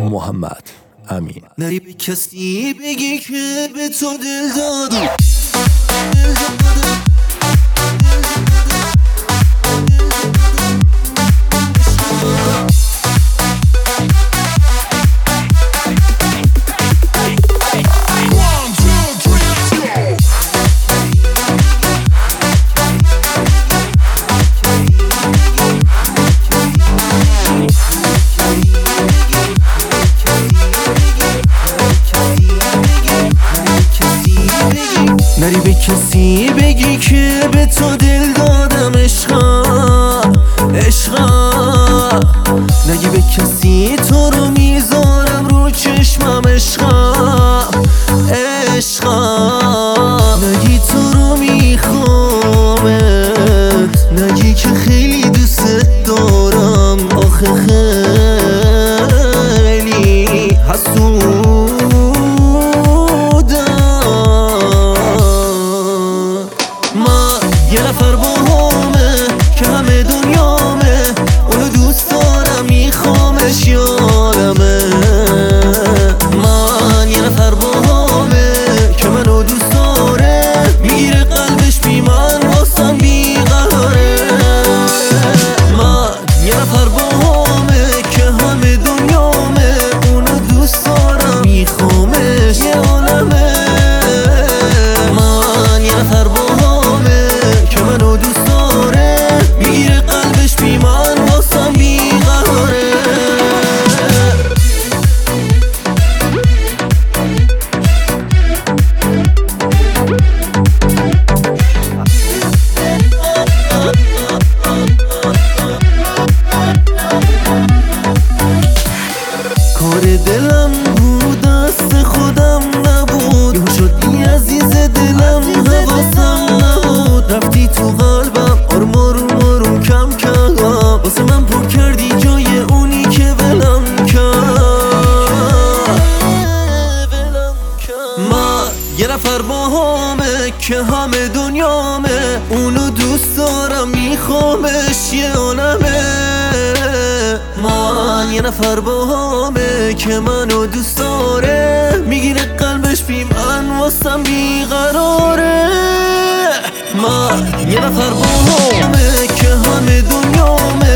محمد امین. نری به کسی بگی که به تو دل دادم. نری به کسی بگی که به تو دل دادم عشقا عشقا. نگی به کسی تو رو میذارم رو چشمم عشقا عشقا. نگی تو رو میخوامت، نگی که خیلی دوست دارم آخه خیلی حسود. یه نفر با همه که همه دنیامه، اونو دوست دارم میخوامش یادمه. من یه نفر با همه که منو دوست داره، میگیره قلبش بی من واسم بیقراره. من یه نفر با همه که همه دنیامه، اونو دوست دارم میخوامش یه عالمه. من یه نفر با منو دوست داره، میگیره قلبش بی من واسم بیقراره. کار دلم بود دست خودم نبود، یا شدی عزیز دلم حواسم نبود. رفتی تو قلبم آروم آروم آروم کم کردم، واسه من پر کردی جای اونی که ولم کرد. من یه نفر با همه که همه دنیامه، اونو دوست دارم میخوامش یه عالمه. من یه نفر با همه که منو دوست داره، میگیره قلبش بی من واسم بیقراره. من یه نفر با همه که همه دنیامه،